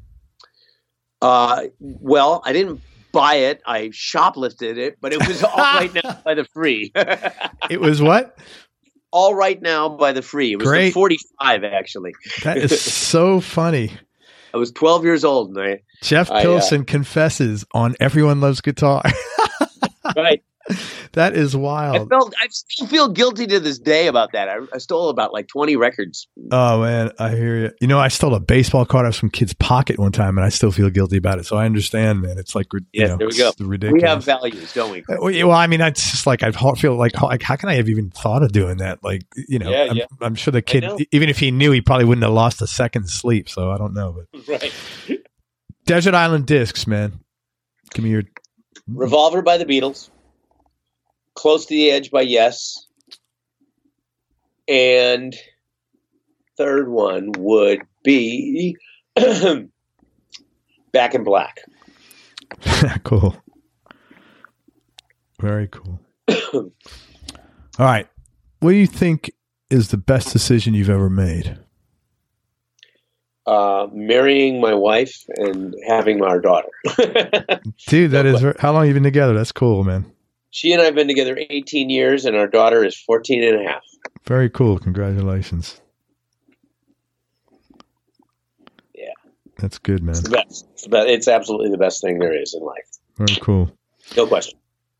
Well, I didn't buy it. I shoplifted it, but it was All Right Now by the Free. It was what? All Right Now by the Free. It was the 45, actually. That is so funny. I was 12 years old. And Jeff Pilson confesses on Everyone Loves Guitar. Right. That is wild. I still feel guilty to this day about that. I stole about like 20 records. Oh man, I hear you. I stole a baseball card out of some kid's pocket one time, and I still feel guilty about it. So I understand, man. It's like, there we go. Ridiculous. We have values, don't we? Well, I mean, it's just like I feel like how can I have even thought of doing that? Like, I'm sure the kid, even if he knew, he probably wouldn't have lost a second's sleep. So I don't know, but right. Desert Island Discs, man. Give me your Revolver by the Beatles. Close to the Edge by Yes. And third one would be Back in Black. Cool. Very cool. All right. What do you think is the best decision you've ever made? Marrying my wife and having our daughter. Dude, how long have you been together? That's cool, man. She and I have been together 18 years, and our daughter is 14 and a half. Very cool. Congratulations. Yeah. That's good, man. It's the best. It's absolutely the best thing there is in life. Very cool. No question.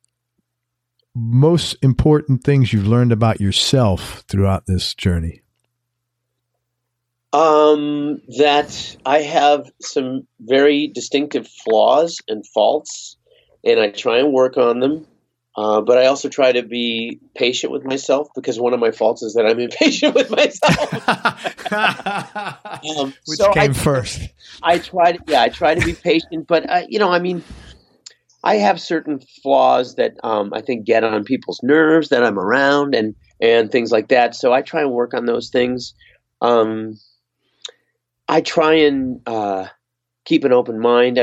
Most important things you've learned about yourself throughout this journey? That I have some very distinctive flaws and faults, and I try and work on them. But I also try to be patient with myself, because one of my faults is that I'm impatient with myself. Which came first? I try to be patient, but I have certain flaws that I think get on people's nerves that I'm around and things like that. So I try and work on those things. I try and keep an open mind.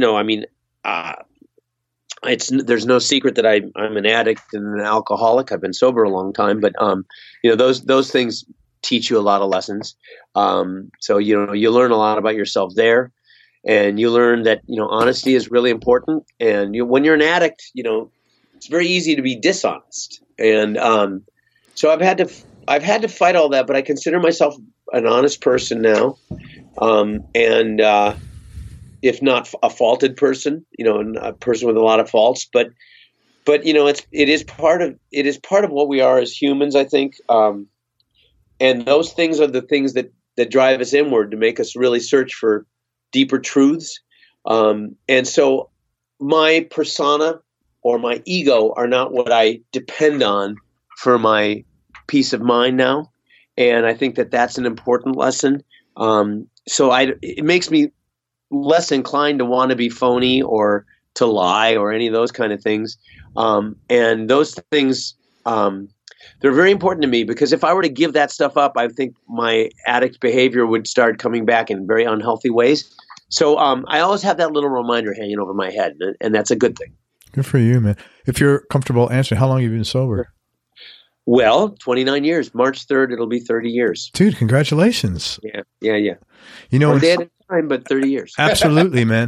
There's no secret that I'm an addict and an alcoholic. I've been sober a long time, but those things teach you a lot of lessons. So you learn a lot about yourself there, and you learn that honesty is really important. And when you're an addict, it's very easy to be dishonest. And so I've had to fight all that, but I consider myself an honest person now, and if not a faulted person, and a person with a lot of faults, but it is part of what we are as humans, I think. And those things are the things that drive us inward to make us really search for deeper truths. And so my persona or my ego are not what I depend on for my peace of mind now. And I think that that's an important lesson. it makes me less inclined to want to be phony or to lie or any of those kind of things. And those things, they're very important to me, because if I were to give that stuff up, I think my addict behavior would start coming back in very unhealthy ways. So I always have that little reminder hanging over my head, and that's a good thing. Good for you, man. If you're comfortable answering, how long have you been sober? Well, 29 years. March 3rd, it'll be 30 years. Dude, congratulations. Yeah. You know, one day at a time, but 30 years. Absolutely, man.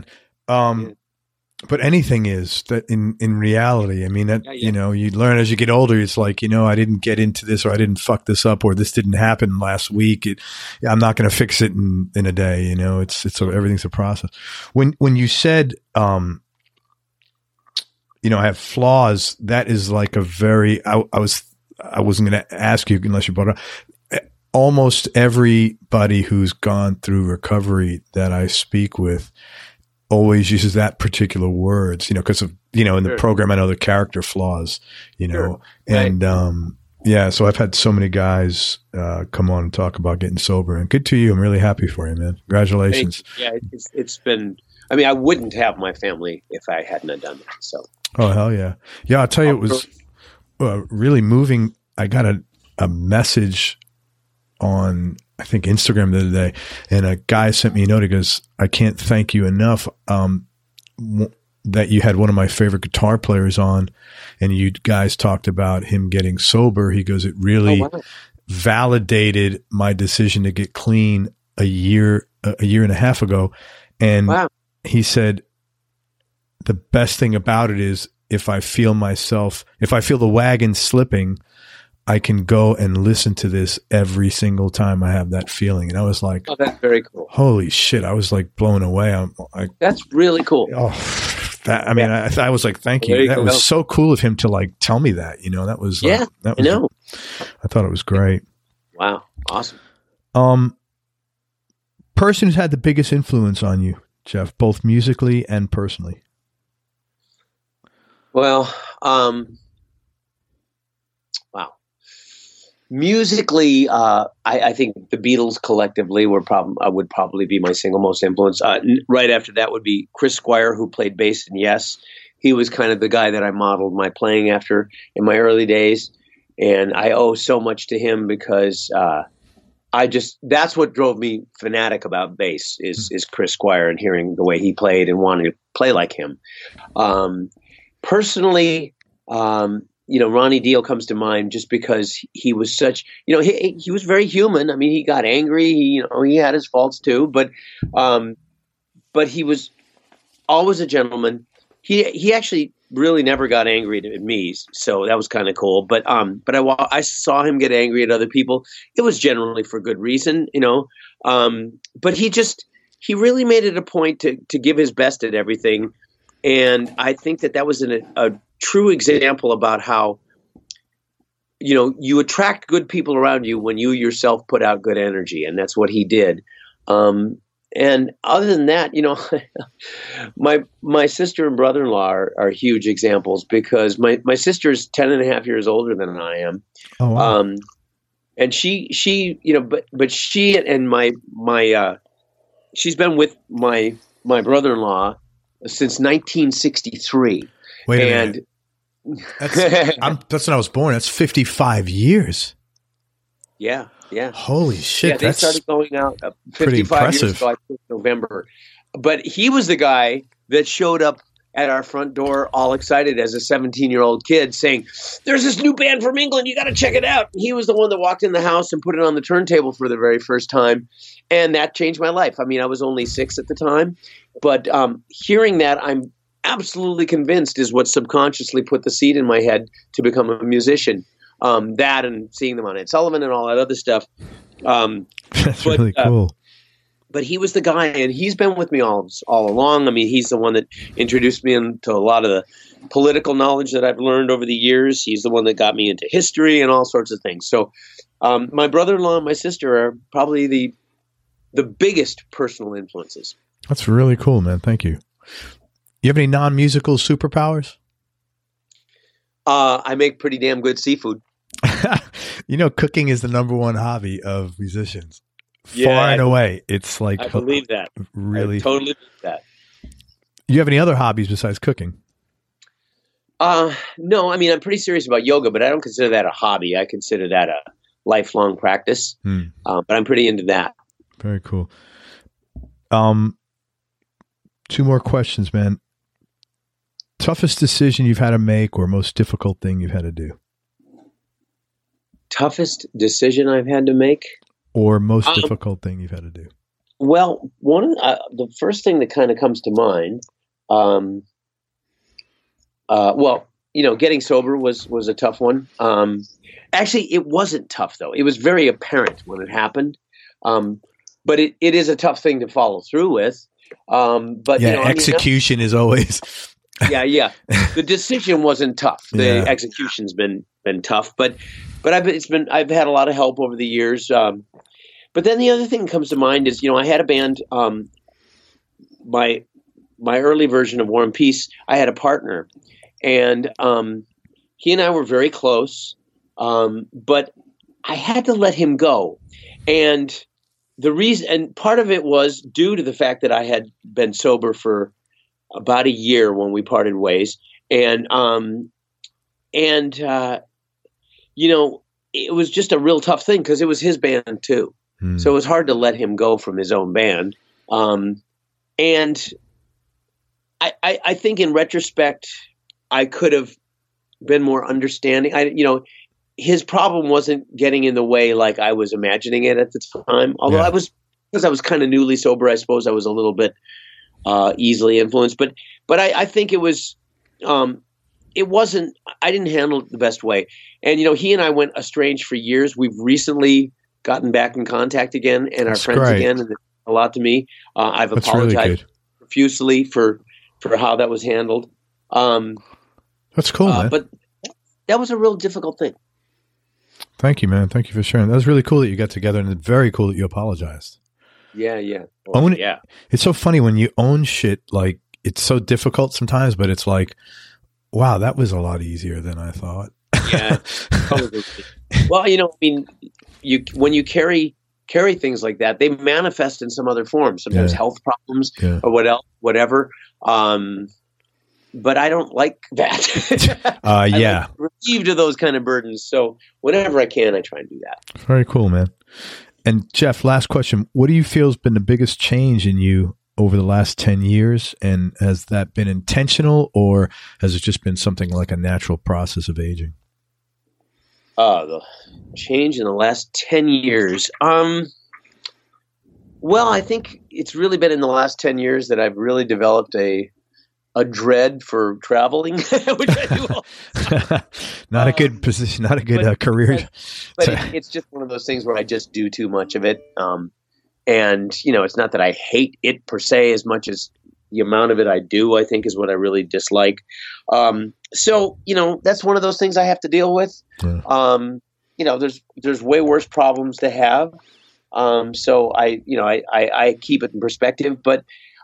But anything is that in reality. I mean, you know, you learn as you get older. It's like, you know, I didn't get into this, or I didn't fuck this up, or this didn't happen last week. I'm not going to fix it in a day. You know, everything's a process. When you said, you know, I have flaws, that is like a very, I wasn't going to ask you unless you brought it up. Almost everybody who's gone through recovery that I speak with always uses that particular words, you know, because of, you know, in the program, I know the character flaws, you know, and, yeah, so I've had so many guys, come on and talk about getting sober, and good to you. I'm really happy for you, man. Congratulations. Yeah. It's been, I mean, I wouldn't have my family if I hadn't have done that. So. Oh, hell yeah. Yeah. I'll tell you, it was really moving. I got a message on, I think, Instagram the other day, and a guy sent me a note. He goes, I can't thank you enough that you had one of my favorite guitar players on, and you guys talked about him getting sober. He goes, it really validated my decision to get clean a year and a half ago. And he said, the best thing about it is if I feel the wagon slipping, I can go and listen to this every single time I have that feeling. And I was like, oh, that's very cool. Holy shit. I was like blown away. That's really cool. Oh, that, I mean, I was like, thank you. That was so cool of him to like tell me that, you know, that was, I know. I thought it was great. Wow. Awesome. Person who's had the biggest influence on you, Jeff, both musically and personally. Well, wow. Musically, I think the Beatles collectively would probably be my single most influence. Right after that would be Chris Squire, who played bass in Yes. He was kind of the guy that I modeled my playing after in my early days, and I owe so much to him because that's what drove me fanatic about bass is Chris Squire, and hearing the way he played and wanting to play like him. Personally, you know, Ronnie Deal comes to mind just because he was such, you know, he was very human. I mean, he got angry. He had his faults too, but he was always a gentleman. He actually really never got angry at me, so that was kind of cool. But I saw him get angry at other people. It was generally for good reason, you know. But he really made it a point to give his best at everything. And I think that was a true example about how, you know, you attract good people around you when you yourself put out good energy. And that's what he did. And other than that, you know, my sister and brother-in-law are huge examples, because my sister is 10 and a half years older than I am. Oh, wow. And she, you know, but she and she's been with my brother-in-law since 1963. Wait a minute. That's when I was born. That's 55 years. Yeah. Holy shit. Yeah, they started going out 55 years ago, I think, November. But he was the guy that showed up at our front door all excited as a 17-year-old kid saying, there's this new band from England, you got to check it out. And he was the one that walked in the house and put it on the turntable for the very first time. And that changed my life. I mean, I was only 6 at the time. But hearing that, I'm absolutely convinced is what subconsciously put the seed in my head to become a musician. That and seeing them on Ed Sullivan and all that other stuff. That's really cool. But he was the guy, and he's been with me all along. I mean, he's the one that introduced me into a lot of the political knowledge that I've learned over the years. He's the one that got me into history and all sorts of things. So my brother-in-law and my sister are probably the biggest personal influences. That's really cool, man. Thank you. You have any non-musical superpowers? I make pretty damn good seafood. You know, cooking is the number one hobby of musicians. far and away. It's like I believe that. Really, I totally believe that. You have any other hobbies besides cooking? No, I mean, I'm pretty serious about yoga, but I don't consider that a hobby. I consider that a lifelong practice. But I'm pretty into that. Very cool. 2 more questions, man. Toughest decision you've had to make or most difficult thing you've had to do? Toughest decision I've had to make? Or most difficult thing you've had to do? Well, one of the first thing that kind of comes to mind, getting sober was a tough one. Actually, it wasn't tough, though. It was very apparent when it happened. But it is a tough thing to follow through with. But execution is always. Yeah. The decision wasn't tough. The execution's been tough, but I've had a lot of help over the years. But then the other thing that comes to mind is, I had a band. My early version of War and Peace, I had a partner, and he and I were very close. But I had to let him go, and the reason, and part of it was due to the fact that I had been sober for about a year when we parted ways. And it was just a real tough thing because it was his band too. So it was hard to let him go from his own band. And I think in retrospect, I could have been more understanding. His problem wasn't getting in the way like I was imagining it at the time. Although because I was kind of newly sober, I suppose I was a little bit easily influenced. But I think it wasn't. I didn't handle it the best way. And he and I went estranged for years. We've recently gotten back in contact again and are friends again, and a lot to me. I've apologized profusely for how that was handled. That's cool, man. But that was a real difficult thing. Thank you, man. Thank you for sharing. That was really cool that you got together, and it's very cool that you apologized. Yeah. Well, It's so funny when you own shit, like it's so difficult sometimes, but it's like, wow, that was a lot easier than I thought. Yeah. Well, when you carry things like that, they manifest in some other form, sometimes health problems or whatever. But I don't like that. I'm relieved of those kind of burdens. So whenever I can, I try and do that. Very cool, man. And Jeff, last question. What do you feel has been the biggest change in you over the last 10 years? And has that been intentional, or has it just been something like a natural process of aging? The change in the last 10 years. Well, I think it's really been in the last 10 years that I've really developed a dread for traveling, which I do all. Not a good position, not a good career. But it's just one of those things where I just do too much of it. And, it's not that I hate it per se as much as the amount of it I do, I think, is what I really dislike. So, that's one of those things I have to deal with. Yeah. There's way worse problems to have. So I keep it in perspective, but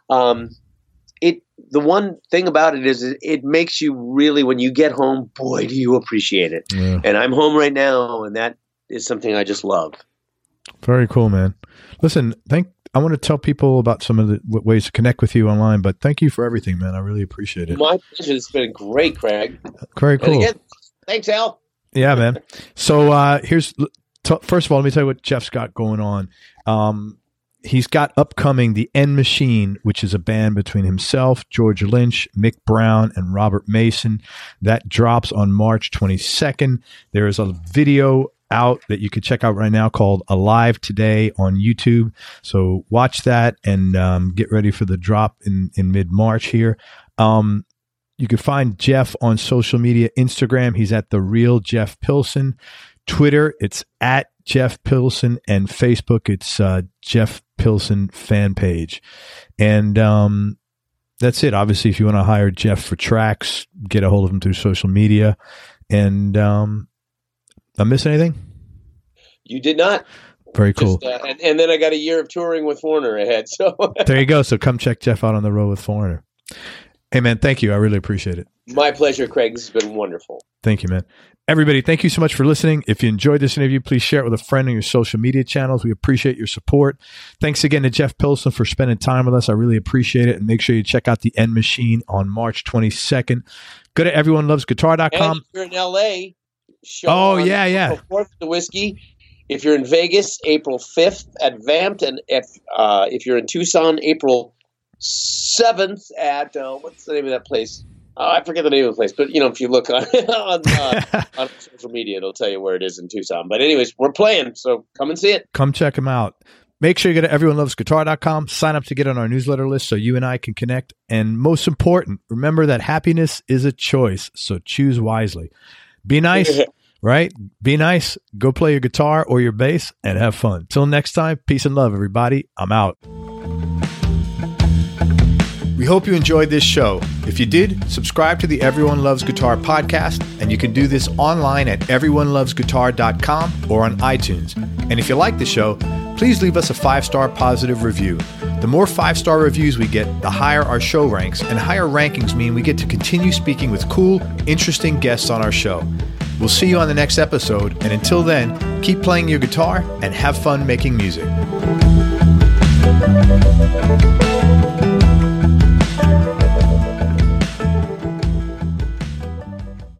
the one thing about it is it makes you really, when you get home, boy, do you appreciate it. Yeah. And I'm home right now, and that is something I just love. Very cool, man. Listen, I want to tell people about some of the ways to connect with you online, but thank you for everything, man. I really appreciate it. My pleasure. It's been great, Craig. Very cool. And again, thanks, Al. Yeah, man. So first of all, let me tell you what Jeff's got going on. He's got upcoming The End Machine, which is a band between himself, George Lynch, Mick Brown, and Robert Mason. That drops on March 22nd. There is a video out that you can check out right now called Alive Today on YouTube. So watch that and get ready for the drop in mid-March here. You can find Jeff on social media. Instagram, he's at The Real Jeff Pilson. Twitter, it's at Jeff Pilson, and Facebook, it's Jeff Pilson fan page. And that's it. Obviously, if you want to hire Jeff for tracks, get a hold of him through social media. And I miss anything? You did not. Very cool. And then I got a year of touring with Foreigner ahead. So there you go. So come check Jeff out on the road with Foreigner. Hey, man, thank you. I really appreciate it. My pleasure, Craig. This has been wonderful. Thank you, man. Everybody, thank you so much for listening. If you enjoyed this interview, please share it with a friend on your social media channels. We appreciate your support. Thanks again to Jeff Pilson for spending time with us. I really appreciate it. And make sure you check out The End Machine on March 22nd. Go to everyonelovesguitar.com. And if you're in LA, April 4th, the Whiskey. If you're in Vegas, April 5th at Vamped. And if you're in Tucson, April 7th at, what's the name of that place? I forget the name of the place, but if you look on social media, it'll tell you where it is in Tucson. But anyways, we're playing, so come and see it. Come check them out. Make sure you go to everyonelovesguitar.com, sign up to get on our newsletter list so you and I can connect. And most important, remember that happiness is a choice, so choose wisely. Be nice, right? Be nice. Go play your guitar or your bass and have fun. Till next time, peace and love, everybody. I'm out. We hope you enjoyed this show. If you did, subscribe to the Everyone Loves Guitar podcast, and you can do this online at everyonelovesguitar.com or on iTunes. And if you like the show, please leave us a 5-star positive review. The more 5-star reviews we get, the higher our show ranks, and higher rankings mean we get to continue speaking with cool, interesting guests on our show. We'll see you on the next episode, and until then, keep playing your guitar and have fun making music.